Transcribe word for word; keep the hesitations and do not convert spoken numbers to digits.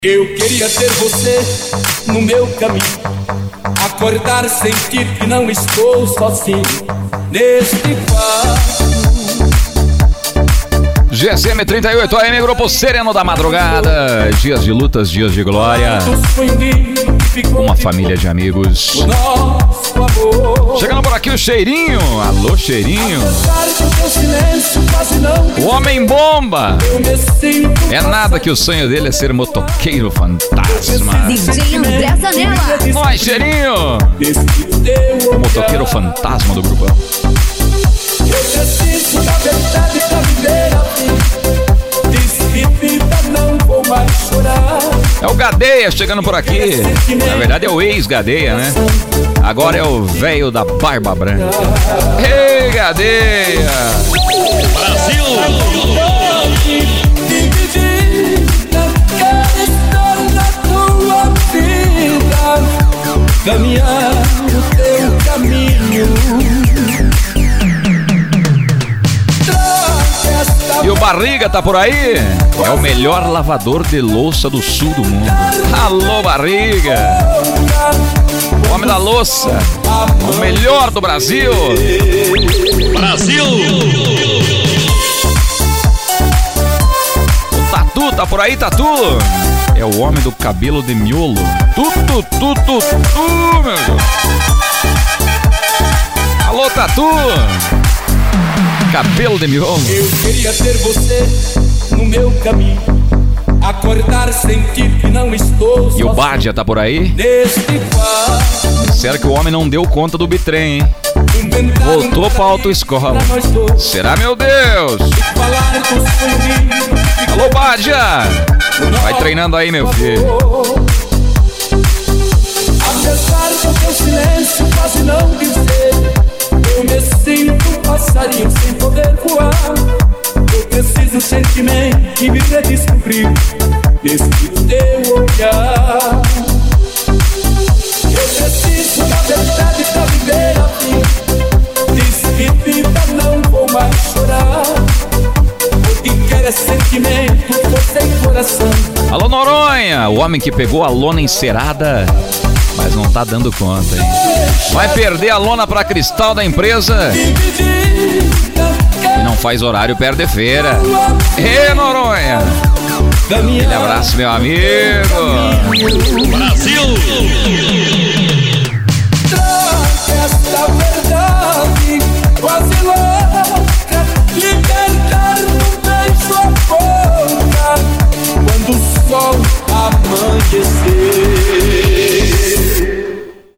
Eu queria ter você no meu caminho, acordar, sentir que não estou sozinho neste quarto. G S M trinta e oito A M, Grupo Sereno da Madrugada. Dias de lutas, dias de glória. Uma família de amigos. Chegando por aqui o Cheirinho. Alô, Cheirinho. O Homem Bomba. É nada que o sonho dele é ser motoqueiro fantasma. D J André Zanella. Nós, Cheirinho. O motoqueiro fantasma do grupão. Eu preciso da verdade pra viver a vida. Despedida, não vou mais chorar. É o Gadeia chegando por aqui. Na verdade é o ex-Gadeia, né? Agora é o velho da barba branca. Ei, Gadeia! Brasil! Dividida, quero estar na tua vida, caminhar o teu caminho. E o Barriga tá por aí? É o melhor lavador de louça do sul do mundo. Alô, Barriga! O homem da louça, o melhor do Brasil. Brasil! O Tatu tá por aí, Tatu? É o homem do cabelo de miolo. Tu, tu, tu, tu, tu, meu Deus. Alô, Tatu! Cabelo de miolo. Eu queria ter você no meu caminho, acordar, sentir que não estou. E o Bádia tá por aí? Neste quarto. Será que o homem não deu conta do bitrem, hein? Voltou pra autoescola. Será, meu Deus? Alô, Bádia! Vai treinando aí, meu filho. Apesar do teu silêncio quase não dizer, eu me sinto um passarinho sem poder voar. Eu preciso um sentimento e me redescobrir nesse teu olhar. Eu preciso da verdade pra viver a vida. Despedida, não vou mais chorar. O que quer é sentimento, força e coração. Alô, Noronha! O homem que pegou a lona encerada, mas não tá dando conta, hein? Vai perder a lona pra cristal da empresa e não faz horário, perde feira. Ê, Noronha! Aquele abraço, meu amigo! Brasil!